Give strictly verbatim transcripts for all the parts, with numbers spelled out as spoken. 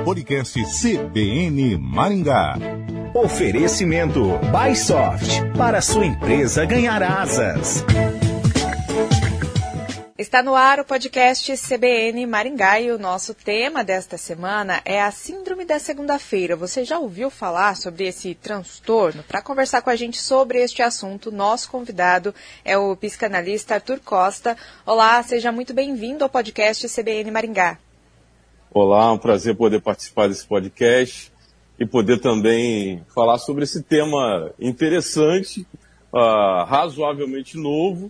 podcast C B N Maringá. Oferecimento Bysoft, para sua empresa ganhar asas. Está no ar o podcast C B N Maringá e o nosso tema desta semana é a Síndrome da Segunda-feira. Você já ouviu falar sobre esse transtorno? Para conversar com a gente sobre este assunto, nosso convidado é o psicanalista Arthur Costa. Olá, seja muito bem-vindo ao podcast C B N Maringá. Olá, é um prazer poder participar desse podcast e poder também falar sobre esse tema interessante, uh, razoavelmente novo,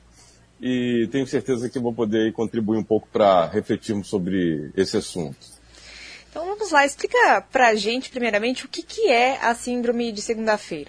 e tenho certeza que vou poder contribuir um pouco para refletirmos sobre esse assunto. Então vamos lá, explica para a gente primeiramente o que, que é a síndrome de segunda-feira.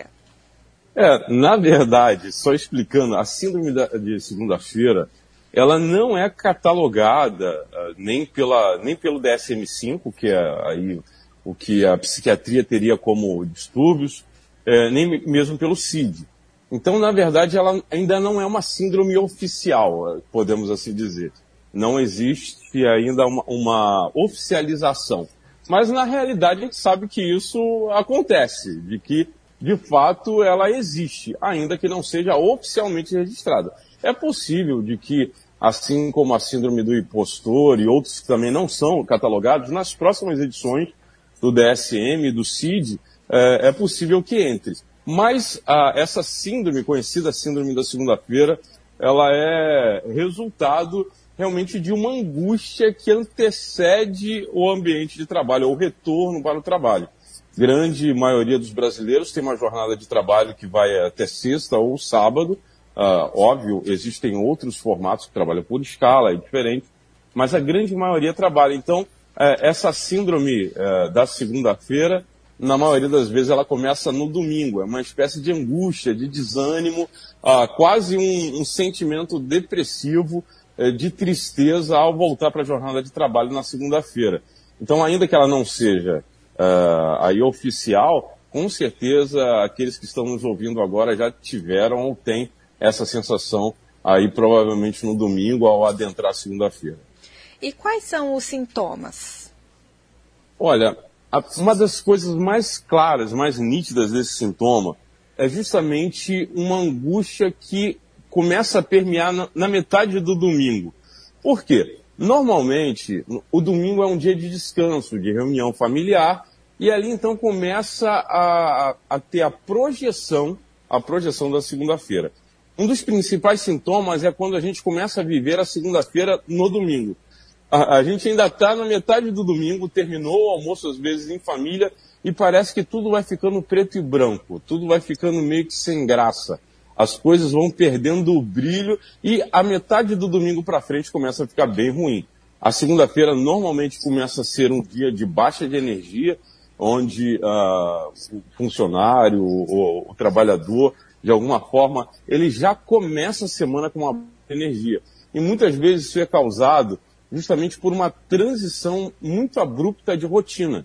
É, na verdade, só explicando, a síndrome de segunda-feira, ela não é catalogada uh, nem, pela, nem pelo D S M cinco, que é aí o que a psiquiatria teria como distúrbios, é, nem mesmo pelo C I D. Então, na verdade, ela ainda não é uma síndrome oficial, podemos assim dizer. Não existe ainda uma, uma oficialização. Mas, na realidade, a gente sabe que isso acontece, de que, de fato, ela existe, ainda que não seja oficialmente registrada. É possível de que, assim como a síndrome do impostor e outros que também não são catalogados, nas próximas edições do D S M e do C I D, é, é possível que entre. Mas ah, essa síndrome, conhecida síndrome da segunda-feira, ela é resultado realmente de uma angústia que antecede o ambiente de trabalho, ou o retorno para o trabalho. Grande maioria dos brasileiros tem uma jornada de trabalho que vai até sexta ou sábado. Ah, óbvio, existem outros formatos que trabalham por escala, é diferente, mas a grande maioria trabalha. Então, eh, essa síndrome eh, da segunda-feira, na maioria das vezes ela começa no domingo, é uma espécie de angústia, de desânimo, ah, quase um, um sentimento depressivo, eh, de tristeza ao voltar para a jornada de trabalho na segunda-feira. Então, ainda que ela não seja ah, aí oficial, com certeza aqueles que estão nos ouvindo agora já tiveram ou têm essa sensação aí provavelmente no domingo ao adentrar a segunda-feira. E quais são os sintomas? Olha, uma das coisas mais claras, mais nítidas desse sintoma é justamente uma angústia que começa a permear na, na metade do domingo. Por quê? Normalmente, o domingo é um dia de descanso, de reunião familiar, e ali então começa a, a, a ter a projeção, a projeção da segunda-feira. Um dos principais sintomas é quando a gente começa a viver a segunda-feira no domingo. A, a gente ainda está na metade do domingo, terminou o almoço às vezes em família e parece que tudo vai ficando preto e branco, tudo vai ficando meio que sem graça. As coisas vão perdendo o brilho e a metade do domingo para frente começa a ficar bem ruim. A segunda-feira normalmente começa a ser um dia de baixa de energia, onde uh, o funcionário, o, o trabalhador, de alguma forma, ele já começa a semana com uma energia. E muitas vezes isso é causado justamente por uma transição muito abrupta de rotina.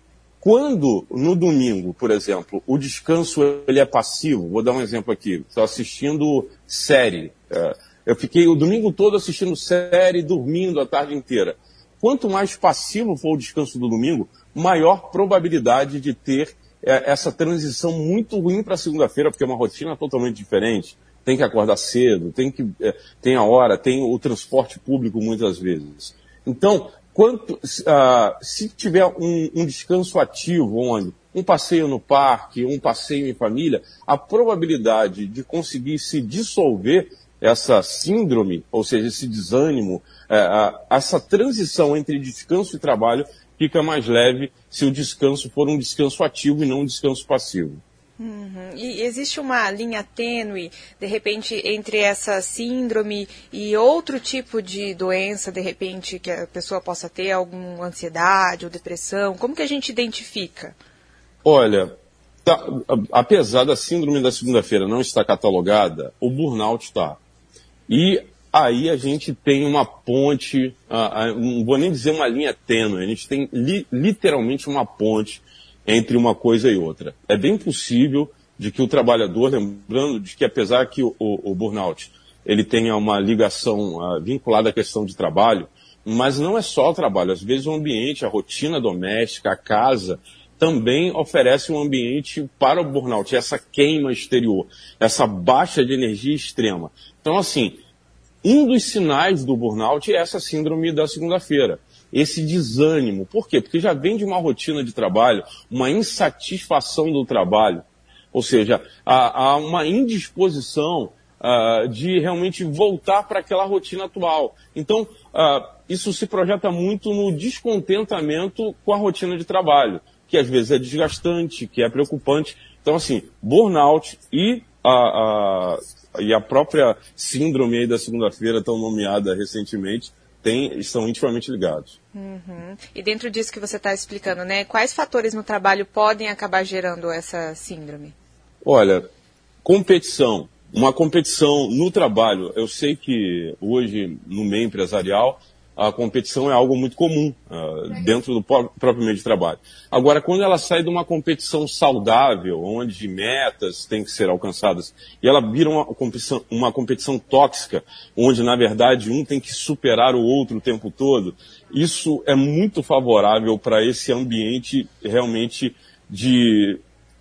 Quando, no domingo, por exemplo, o descanso ele é passivo, vou dar um exemplo aqui, estou assistindo série, eu fiquei o domingo todo assistindo série, dormindo a tarde inteira. Quanto mais passivo for o descanso do domingo, maior probabilidade de ter essa transição muito ruim para segunda-feira, porque é uma rotina totalmente diferente. Tem que acordar cedo, tem, que, tem a hora, tem o transporte público muitas vezes. Então, quanto, uh, se tiver um, um descanso ativo, onde um passeio no parque, um passeio em família, a probabilidade de conseguir se dissolver essa síndrome, ou seja, esse desânimo, uh, essa transição entre descanso e trabalho fica mais leve se o descanso for um descanso ativo e não um descanso passivo. Uhum. E existe uma linha tênue, de repente, entre essa síndrome e outro tipo de doença, de repente, que a pessoa possa ter alguma ansiedade ou depressão? Como que a gente identifica? Olha, tá, apesar da síndrome da segunda-feira não estar catalogada, o burnout está. E aí a gente tem uma ponte, uh, uh, não vou nem dizer uma linha tênue, a gente tem li, literalmente uma ponte entre uma coisa e outra. É bem possível de que o trabalhador, lembrando de que apesar que o, o, o burnout ele tenha uma ligação uh, vinculada à questão de trabalho, Mas não é só o trabalho. Às vezes o ambiente, a rotina doméstica, a casa, também oferece um ambiente para o burnout, essa queima exterior, essa baixa de energia extrema. Então, assim, um dos sinais do burnout é essa síndrome da segunda-feira, esse desânimo. Por quê? Porque já vem de uma rotina de trabalho, uma insatisfação do trabalho, ou seja, há, há uma indisposição uh, de realmente voltar para aquela rotina atual. Então, uh, isso se projeta muito no descontentamento com a rotina de trabalho, que às vezes é desgastante, que é preocupante. Então, assim, burnout e a, a, e a própria síndrome aí da segunda-feira, tão nomeada recentemente, tem, estão intimamente ligados. Uhum. E dentro disso que você está explicando, né, quais fatores no trabalho podem acabar gerando essa síndrome? Olha, competição. Uma competição no trabalho. Eu sei que hoje, no meio empresarial, a competição é algo muito comum uh, dentro do próprio meio de trabalho. Agora, quando ela sai de uma competição saudável, onde metas têm que ser alcançadas, e ela vira uma competição, uma competição tóxica, onde, na verdade, um tem que superar o outro o tempo todo, isso é muito favorável para esse ambiente realmente de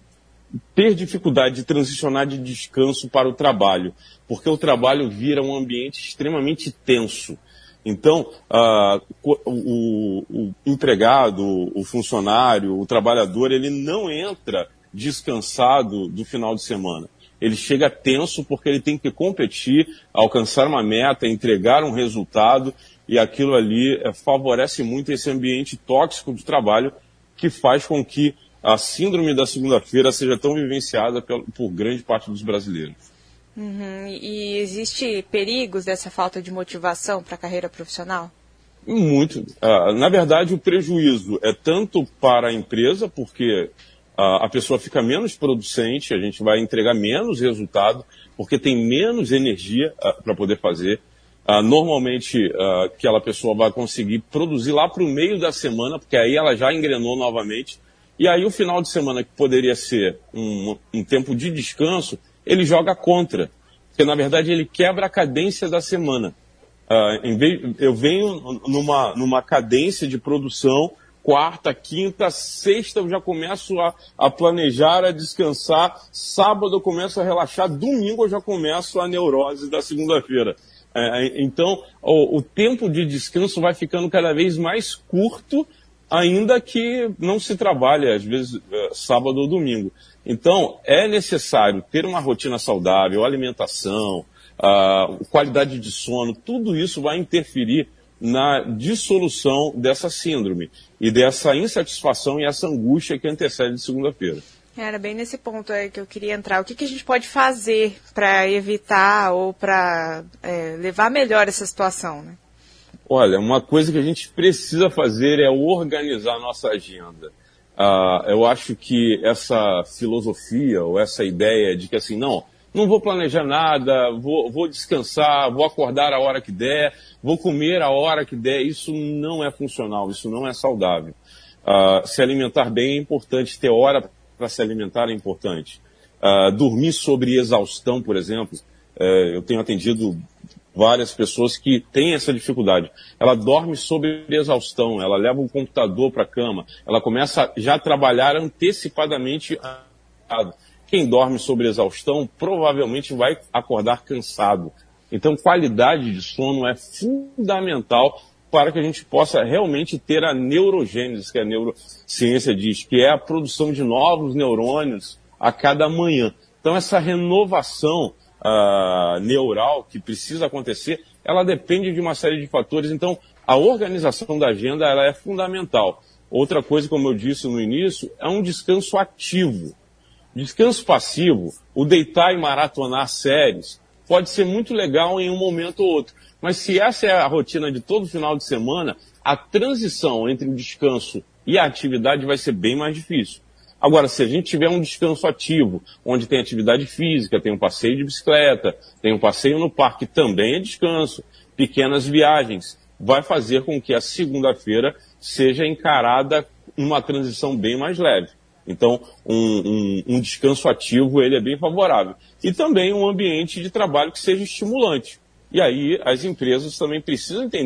ter dificuldade de transicionar de descanso para o trabalho, porque o trabalho vira um ambiente extremamente tenso. Então, uh, o, o, o empregado, o funcionário, o trabalhador, ele não entra descansado do final de semana. Ele chega tenso porque ele tem que competir, alcançar uma meta, entregar um resultado, e aquilo ali é, favorece muito esse ambiente tóxico de trabalho que faz com que a síndrome da segunda-feira seja tão vivenciada por, por grande parte dos brasileiros. Uhum. E existe perigos dessa falta de motivação para a carreira profissional? Muito. Uh, na verdade, o prejuízo é tanto para a empresa, porque uh, a pessoa fica menos producente, a gente vai entregar menos resultado, porque tem menos energia uh, para poder fazer. Uh, normalmente, uh, aquela pessoa vai conseguir produzir lá para o meio da semana, porque aí ela já engrenou novamente. E aí o final de semana, que poderia ser um, um tempo de descanso, ele joga contra, porque na verdade ele quebra a cadência da semana. Uh, em vez, eu venho numa, numa cadência de produção, quarta, quinta, sexta eu já começo a, a planejar, a descansar, sábado eu começo a relaxar, domingo eu já começo a neurose da segunda-feira. Uh, então o, o tempo de descanso vai ficando cada vez mais curto, ainda que não se trabalhe, às vezes, uh, sábado ou domingo. Então, é necessário ter uma rotina saudável, alimentação, uh, qualidade de sono, tudo isso vai interferir na dissolução dessa síndrome e dessa insatisfação e essa angústia que antecede segunda-feira. Era bem nesse ponto aí que eu queria entrar. O que, que a gente pode fazer para evitar ou para é, levar melhor essa situação, né? Olha, uma coisa que a gente precisa fazer é organizar a nossa agenda. Uh, eu acho que essa filosofia ou essa ideia de que assim, não, não vou planejar nada, vou, vou descansar, vou acordar a hora que der, vou comer a hora que der, isso não é funcional, isso não é saudável. Uh, se alimentar bem é importante, ter hora para se alimentar é importante. Uh, dormir sobre exaustão, por exemplo, uh, eu tenho atendido várias pessoas que têm essa dificuldade. Ela dorme sob exaustão, ela leva o computador para a cama, ela começa já a trabalhar antecipadamente. Quem dorme sob exaustão provavelmente vai acordar cansado. Então, qualidade de sono é fundamental para que a gente possa realmente ter a neurogênese, que a neurociência diz, que é a produção de novos neurônios a cada manhã. Então, essa renovação Uh, neural que precisa acontecer, ela depende de uma série de fatores. Então, a organização da agenda ela é fundamental. Outra coisa, como eu disse no início, é um descanso ativo. Descanso passivo, o deitar e maratonar séries, pode ser muito legal em um momento ou outro. Mas se essa é a rotina de todo final de semana, a transição entre o descanso e a atividade vai ser bem mais difícil. Agora, se a gente tiver um descanso ativo, onde tem atividade física, tem um passeio de bicicleta, tem um passeio no parque, também é descanso, pequenas viagens, vai fazer com que a segunda-feira seja encarada uma transição bem mais leve. Então, um, um, um descanso ativo, ele é bem favorável. E também um ambiente de trabalho que seja estimulante. E aí, as empresas também precisam entender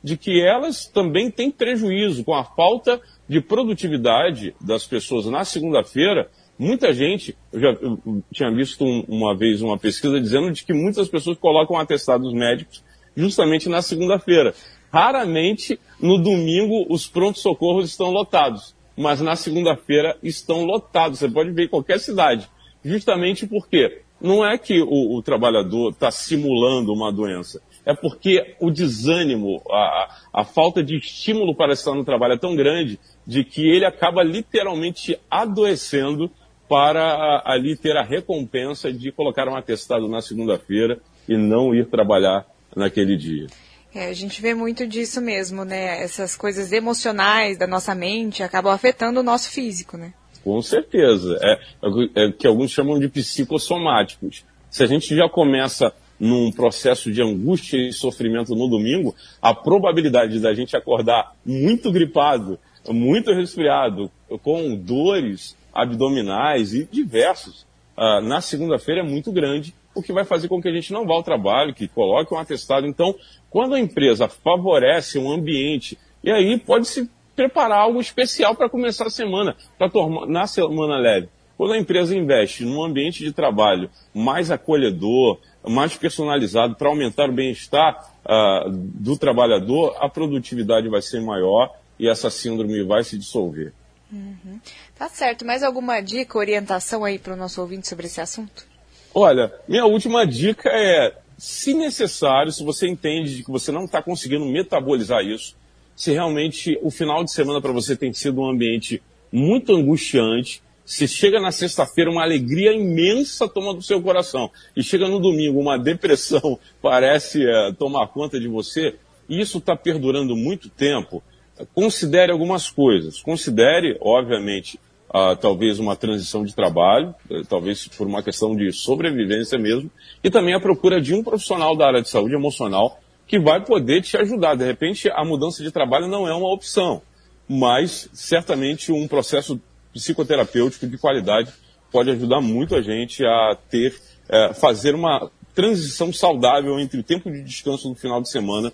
de que elas também têm prejuízo com a falta de produtividade das pessoas na segunda-feira. Muita gente, eu já eu tinha visto um, uma vez uma pesquisa dizendo de que muitas pessoas colocam atestados médicos justamente na segunda-feira. Raramente, no domingo, os prontos-socorros estão lotados, mas na segunda-feira estão lotados. Você pode ver em qualquer cidade. Justamente porque não é que o, o trabalhador está simulando uma doença, é porque o desânimo, a, a falta de estímulo para estar no trabalho é tão grande de que ele acaba literalmente adoecendo para a, ali ter a recompensa de colocar um atestado na segunda-feira e não ir trabalhar naquele dia. É, a gente vê muito disso mesmo, né? Essas coisas emocionais da nossa mente acabam afetando o nosso físico, né? Com certeza. É, é, é que alguns chamam de psicossomáticos. Se a gente já começa num processo de angústia e sofrimento no domingo, a probabilidade da gente acordar muito gripado, muito resfriado, com dores abdominais e diversos, uh, na segunda-feira é muito grande, o que vai fazer com que a gente não vá ao trabalho, que coloque um atestado. Então, quando a empresa favorece um ambiente, e aí pode-se preparar algo especial para começar a semana, para tornar a semana leve. Quando a empresa investe num ambiente de trabalho mais acolhedor, mais personalizado, para aumentar o bem-estar uh, do trabalhador, a produtividade vai ser maior e essa síndrome vai se dissolver. Uhum. Tá certo. Mais alguma dica, orientação aí para o nosso ouvinte sobre esse assunto? Olha, minha última dica é, se necessário, se você entende de que você não está conseguindo metabolizar isso, se realmente o final de semana para você tem sido um ambiente muito angustiante, se chega na sexta-feira uma alegria imensa toma do seu coração, e chega no domingo uma depressão parece é, tomar conta de você, e isso está perdurando muito tempo, considere algumas coisas. Considere, obviamente, Uh, talvez uma transição de trabalho, uh, talvez por uma questão de sobrevivência mesmo, e também a procura de um profissional da área de saúde emocional que vai poder te ajudar. De repente, a mudança de trabalho não é uma opção, mas certamente um processo psicoterapêutico de qualidade pode ajudar muito a gente a ter, uh, fazer uma transição saudável entre o tempo de descanso no final de semana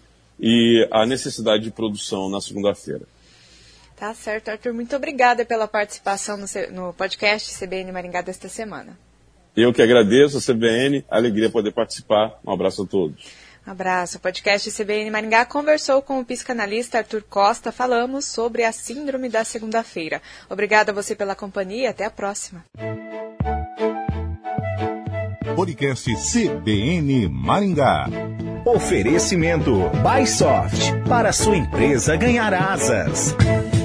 e a necessidade de produção na segunda-feira. Tá certo, Arthur. Muito obrigada pela participação no, no podcast C B N Maringá desta semana. Eu que agradeço a C B N, alegria poder participar. Um abraço a todos. Um abraço. O podcast C B N Maringá conversou com o psicanalista Arthur Costa. Falamos sobre a síndrome da segunda-feira. Obrigada a você pela companhia e até a próxima. Podcast C B N Maringá. Oferecimento Bysoft. Para sua empresa ganhar asas.